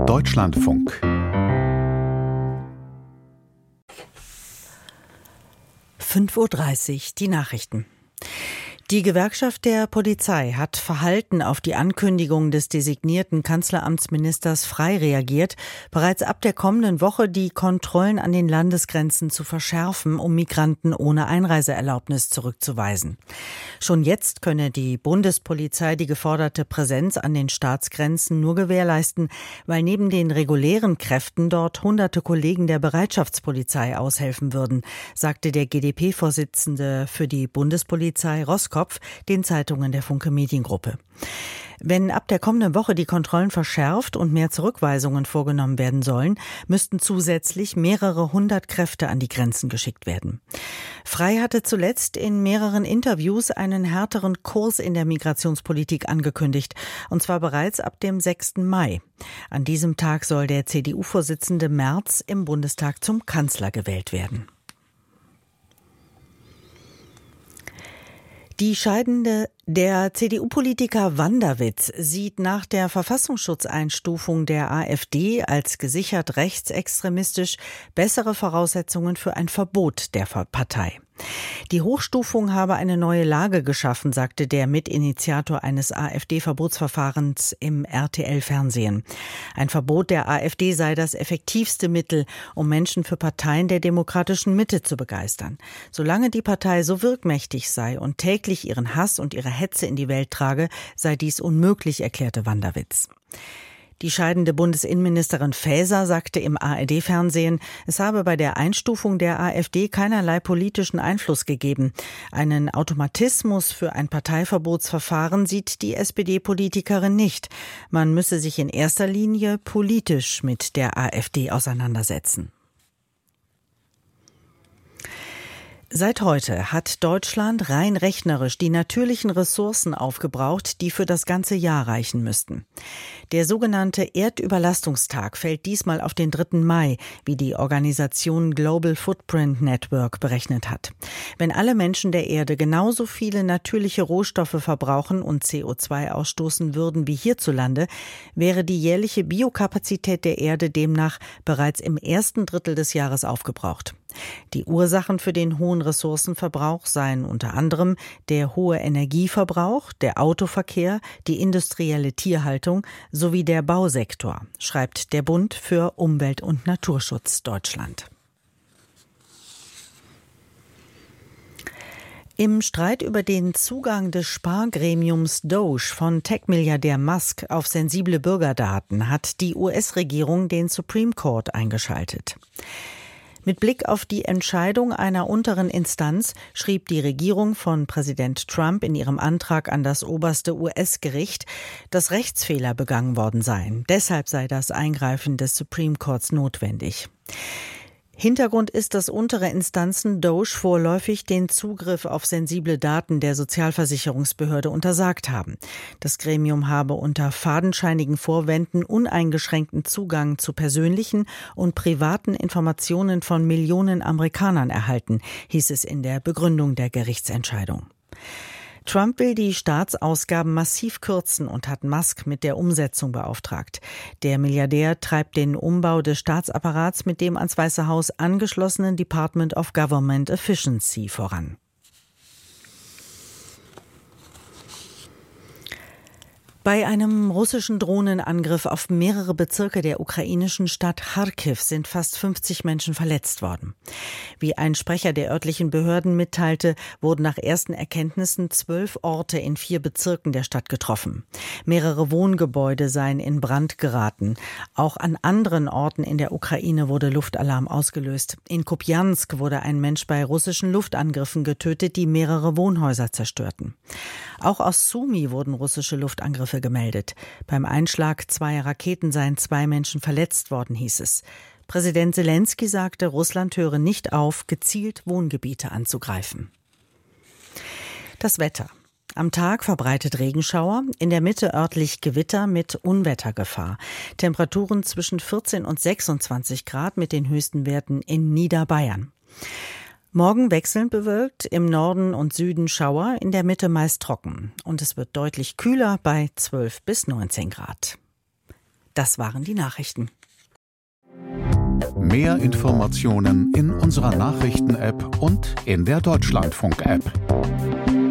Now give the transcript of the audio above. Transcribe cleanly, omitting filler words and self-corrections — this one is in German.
Deutschlandfunk. 5:30 Uhr, die Nachrichten. Die Gewerkschaft der Polizei hat verhalten auf die Ankündigung des designierten Kanzleramtsministers Frey reagiert, bereits ab der kommenden Woche die Kontrollen an den Landesgrenzen zu verschärfen, um Migranten ohne Einreiseerlaubnis zurückzuweisen. Schon jetzt könne die Bundespolizei die geforderte Präsenz an den Staatsgrenzen nur gewährleisten, weil neben den regulären Kräften dort hunderte Kollegen der Bereitschaftspolizei aushelfen würden, sagte der GdP-Vorsitzende für die Bundespolizei Roskopf den Zeitungen der Funke Mediengruppe. Wenn ab der kommenden Woche die Kontrollen verschärft und mehr Zurückweisungen vorgenommen werden sollen, müssten zusätzlich mehrere hundert Kräfte an die Grenzen geschickt werden. Frey hatte zuletzt in mehreren Interviews einen härteren Kurs in der Migrationspolitik angekündigt, und zwar bereits ab dem 6. Mai. An diesem Tag soll der CDU-Vorsitzende Merz im Bundestag zum Kanzler gewählt werden. Die Scheidende der CDU-Politiker Wanderwitz sieht nach der Verfassungsschutzeinstufung der AfD als gesichert rechtsextremistisch bessere Voraussetzungen für ein Verbot der Partei. Die Hochstufung habe eine neue Lage geschaffen, sagte der Mitinitiator eines AfD-Verbotsverfahrens im RTL-Fernsehen. Ein Verbot der AfD sei das effektivste Mittel, um Menschen für Parteien der demokratischen Mitte zu begeistern. Solange die Partei so wirkmächtig sei und täglich ihren Hass und ihre Hetze in die Welt trage, sei dies unmöglich, erklärte Wanderwitz. Die scheidende Bundesinnenministerin Faeser sagte im ARD-Fernsehen, es habe bei der Einstufung der AfD keinerlei politischen Einfluss gegeben. Einen Automatismus für ein Parteiverbotsverfahren sieht die SPD-Politikerin nicht. Man müsse sich in erster Linie politisch mit der AfD auseinandersetzen. Seit heute hat Deutschland rein rechnerisch die natürlichen Ressourcen aufgebraucht, die für das ganze Jahr reichen müssten. Der sogenannte Erdüberlastungstag fällt diesmal auf den 3. Mai, wie die Organisation Global Footprint Network berechnet hat. Wenn alle Menschen der Erde genauso viele natürliche Rohstoffe verbrauchen und CO2 ausstoßen würden wie hierzulande, wäre die jährliche Biokapazität der Erde demnach bereits im ersten Drittel des Jahres aufgebraucht. Die Ursachen für den hohen Ressourcenverbrauch seien unter anderem der hohe Energieverbrauch, der Autoverkehr, die industrielle Tierhaltung sowie der Bausektor, schreibt der Bund für Umwelt- und Naturschutz Deutschland. Im Streit über den Zugang des Spargremiums Doge von Tech-Milliardär Musk auf sensible Bürgerdaten hat die US-Regierung den Supreme Court eingeschaltet. Mit Blick auf die Entscheidung einer unteren Instanz schrieb die Regierung von Präsident Trump in ihrem Antrag an das oberste US-Gericht, dass Rechtsfehler begangen worden seien. Deshalb sei das Eingreifen des Supreme Courts notwendig. Hintergrund ist, dass untere Instanzen Doge vorläufig den Zugriff auf sensible Daten der Sozialversicherungsbehörde untersagt haben. Das Gremium habe unter fadenscheinigen Vorwänden uneingeschränkten Zugang zu persönlichen und privaten Informationen von Millionen Amerikanern erhalten, hieß es in der Begründung der Gerichtsentscheidung. Trump will die Staatsausgaben massiv kürzen und hat Musk mit der Umsetzung beauftragt. Der Milliardär treibt den Umbau des Staatsapparats mit dem ans Weiße Haus angeschlossenen Department of Government Efficiency voran. Bei einem russischen Drohnenangriff auf mehrere Bezirke der ukrainischen Stadt Charkiw sind fast 50 Menschen verletzt worden. Wie ein Sprecher der örtlichen Behörden mitteilte, wurden nach ersten Erkenntnissen 12 Orte in 4 Bezirken der Stadt getroffen. Mehrere Wohngebäude seien in Brand geraten. Auch an anderen Orten in der Ukraine wurde Luftalarm ausgelöst. In Kupjansk wurde ein Mensch bei russischen Luftangriffen getötet, die mehrere Wohnhäuser zerstörten. Auch aus Sumy wurden russische Luftangriffe gemeldet. Beim Einschlag 2 Raketen seien 2 Menschen verletzt worden, hieß es. Präsident Selenskyj sagte, Russland höre nicht auf, gezielt Wohngebiete anzugreifen. Das Wetter. Am Tag verbreitet Regenschauer, in der Mitte örtlich Gewitter mit Unwettergefahr. Temperaturen zwischen 14 und 26 Grad mit den höchsten Werten in Niederbayern. Morgen wechselnd bewölkt, im Norden und Süden Schauer, in der Mitte meist trocken. Und es wird deutlich kühler bei 12 bis 19 Grad. Das waren die Nachrichten. Mehr Informationen in unserer Nachrichten-App und in der Deutschlandfunk-App.